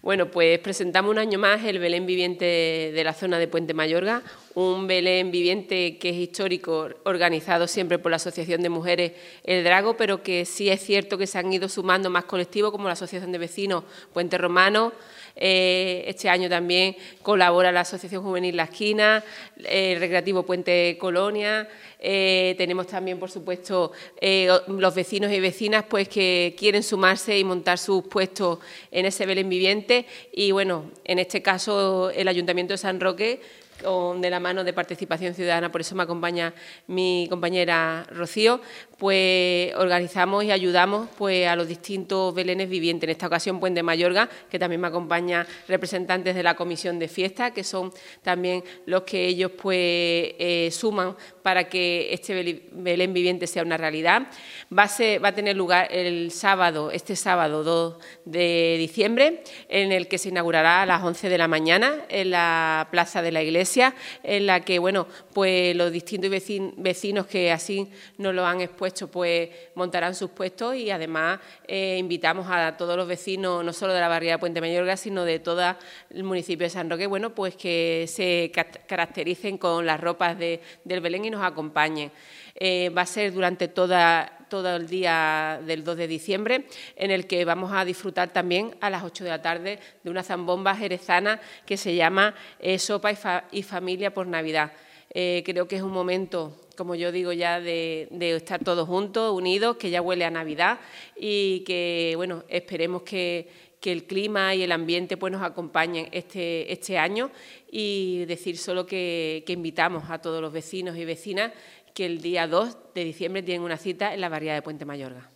Bueno, pues presentamos un año más el Belén viviente de la zona de Puente Mayorga, un Belén viviente que es histórico, organizado siempre por la Asociación de Mujeres El Drago, pero que sí es cierto que se han ido sumando más colectivos como la Asociación de Vecinos Puente Romano. Este año también colabora la Asociación Juvenil La Esquina, el Recreativo Puente Colonia. Tenemos también, por supuesto, los vecinos y vecinas pues, que quieren sumarse y montar sus puestos en ese Belén viviente. Y, bueno, en este caso, el Ayuntamiento de San Roque, de la mano de Participación Ciudadana, por eso me acompaña mi compañera Rocío, pues organizamos y ayudamos pues, a los distintos belenes vivientes. En esta ocasión, Puente Mayorga, que también me acompaña representantes de la Comisión de Fiesta, que son también los que ellos pues, suman para que este Belén viviente sea una realidad. Va a tener lugar este sábado 2 de diciembre, en el que se inaugurará a las 11 de la mañana en la Plaza de la Iglesia, en la que, bueno, pues los distintos vecinos que así nos lo han expuesto, pues montarán sus puestos y además invitamos a todos los vecinos, no solo de la barriada de Puente Mayorga, sino de todo el municipio de San Roque, bueno, pues que se caractericen con las ropas del Belén y nos acompañen. Va a ser durante todo el día del 2 de diciembre, en el que vamos a disfrutar también a las 8 de la tarde de una zambomba jerezana que se llama Sopa y Familia por Navidad. Creo que es un momento, como yo digo ya, de estar todos juntos, unidos, que ya huele a Navidad y que, bueno, esperemos que el clima y el ambiente pues, nos acompañen este año y decir solo que invitamos a todos los vecinos y vecinas que el día 2 de diciembre tienen una cita en la barriada de Puente Mayorga.